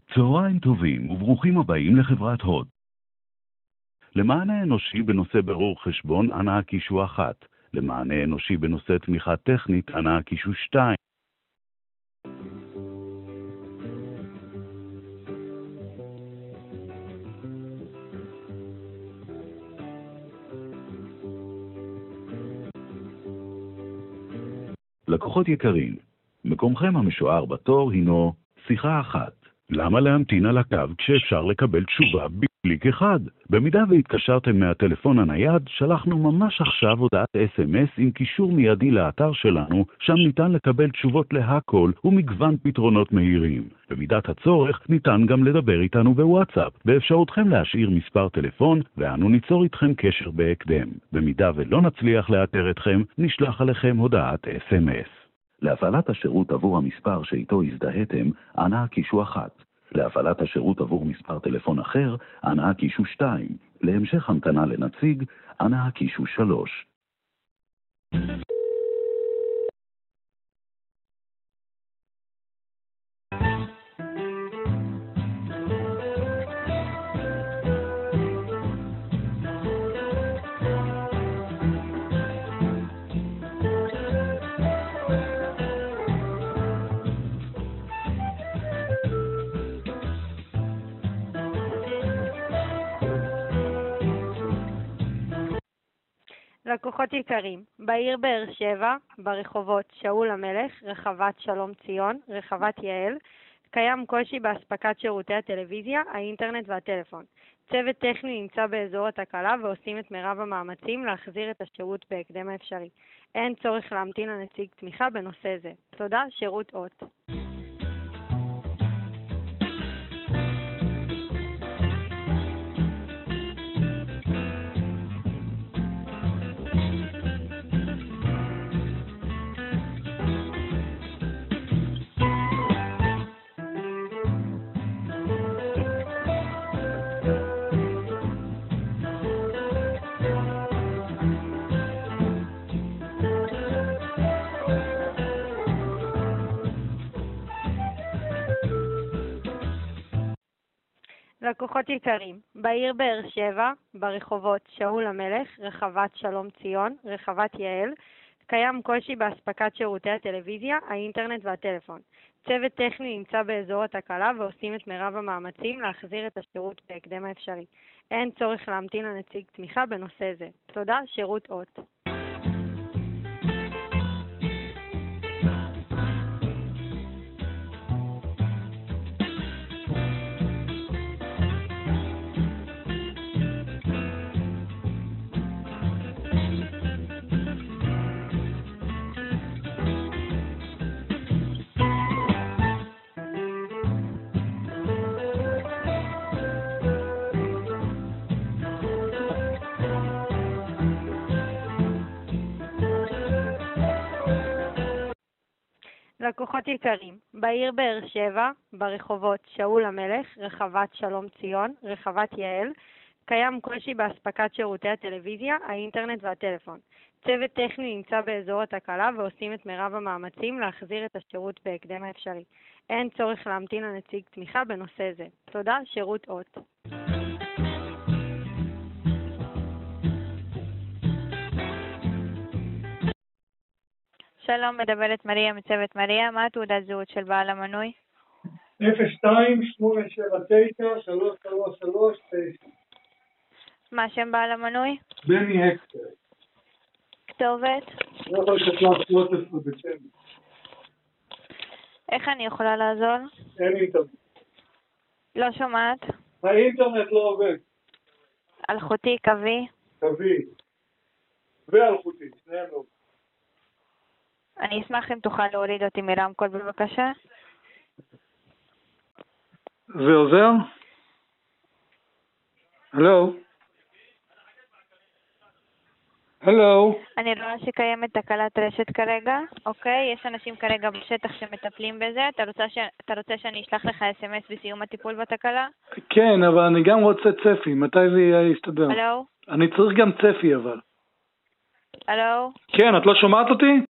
צהריים טובים וברוכים הבאים לחברת הוט. למענה האנושי בנושא ברור חשבון, אנא הקישו 1. למענה האנושי בנושא תמיכה טכנית, אנא הקישו 2. לקוחות יקרים, מקומכם המשוער בתור הינו שיחה 1. למה להמתין על הקו כשאפשר לקבל תשובה בקליק אחד? במידה והתקשרתם מהטלפון הנייד, שלחנו ממש עכשיו הודעת SMS עם קישור מיידי לאתר שלנו, שם ניתן לקבל תשובות להכל ומגוון פתרונות מהירים. במידת הצורך ניתן גם לדבר איתנו בוואטסאפ, באפשרותכם להשאיר מספר טלפון ואנו ניצור איתכם קשר בהקדם. במידה ולא נצליח לאתר אתכם, נשלח עליכם הודעת SMS. להפעלת השירות עבור המספר שאיתו הזדהיתם, אנא הקישו 1. להפעלת השירות עבור מספר טלפון אחר, אנא הקישו 2. להמשך המתנה לנציג, אנא הקישו 3. לקוחות יקרים, בעיר באר שבע, ברחובות שאול המלך, רחבת שלום ציון, רחבת יעל, קיים קושי באספקת שירותי הטלוויזיה, האינטרנט והטלפון. צוות טכני נמצא באזור התקלה ועושים את מרב המאמצים להחזיר את השירות בהקדם האפשרי. אין צורך להמתין לנציג תמיכה בנושא זה. תודה, שירות הוט. לקוחות יקרים, בעיר באר שבע, ברחובות שאול המלך, רחבת שלום ציון, רחבת יעל, קיים קושי באספקת שירותי הטלוויזיה, האינטרנט והטלפון. צוות טכני נמצא באזור התקלה ועושים את מרב המאמצים להחזיר את השירות בהקדם האפשרי. אין צורך להמתין לנציג תמיכה בנושא זה. תודה, שירות הוט. לקוחות יקרים, בעיר באר שבע, ברחובות שאול המלך, רחבת שלום ציון, רחבת יעל, קיים קושי באספקת שירותי הטלוויזיה, האינטרנט והטלפון. צוות טכני נמצא באזור התקלה ועושים את מרב המאמצים להחזיר את השירות בהקדם האפשרי. אין צורך להמתין לנציג תמיכה בנושא זה. תודה, שירות הוט. שלום, מדברת מריה מצוות מריה. מה תעודת זהות של בעל המנוי? 02-879-3339. מה שם בעל המנוי? בני הקטר. כתובת? לא יכול שתלך 13 בצמר. איך אני יכולה לעזור? אין אינטרנט. לא שומעת. האינטרנט לא עובד. אלחוטי, קווי? קווי. ואלחוטי, שניהם לא. אני אשמח אם תוכל להוריד אותי מרמקול בבקשה. זה עוזר? הלו? הלו? אני רואה שקיימת תקלת רשת כרגע, אוקיי? יש אנשים כרגע בשטח שמטפלים בזה. אתה רוצה שאני אשלח לך SMS בסיום הטיפול בתקלה? כן, אבל אני גם רוצה צפי. מתי זה יסתדר? הלו? אני צריך גם צפי אבל. הלו? כן, את לא שומעת אותי?